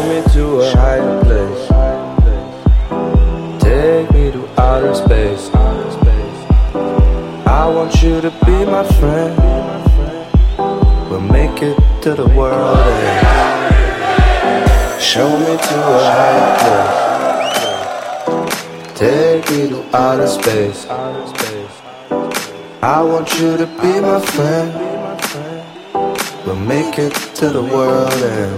me to a higher place. Take me to outer space. I want you to be my friend. We'll make it to the world end. Show me to a higher place. Take me to outer space. I want you to be my friend. We'll make it to the world end.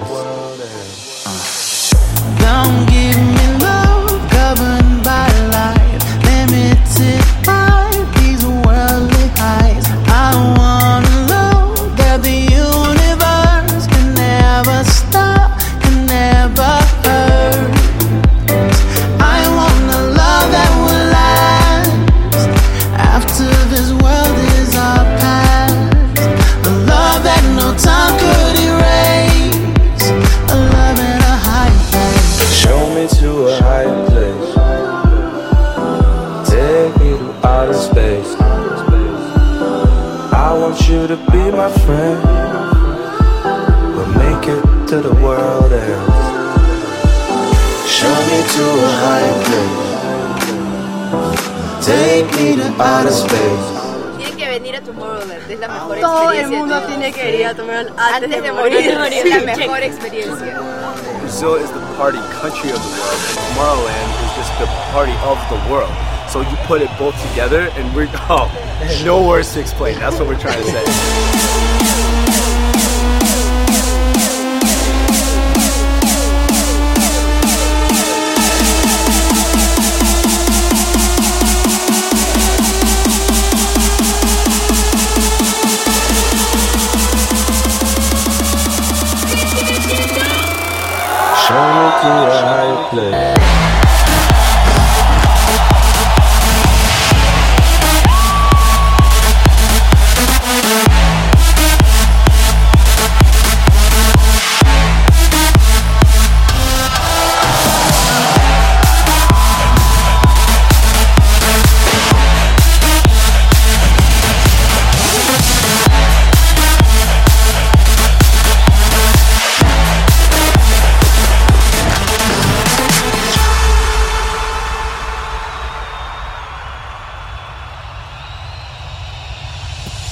Don't give me love governed by life, limited by these worldly highs. I wanna know that the universe can never stop, can never hurt. I want a love that will last after this world is our past. A love that no time could erase. A love in a higher place. Show me to a higher place. Take me to outer space. I want you to be my friend. We'll make it to the world end. Show me to a higher place. Take me to outer space. Tienen que venir a Tomorrowland, es la mejor Todo el experiencia. mundo tiene que ir a Tomorrowland Antes de morir, es la mejor experiencia. Brazil is the party country of the world, and Tomorrowland is just the party of the world. So you put it both together, and we're no words to explain. That's what we're trying to say. Show me to a higher place.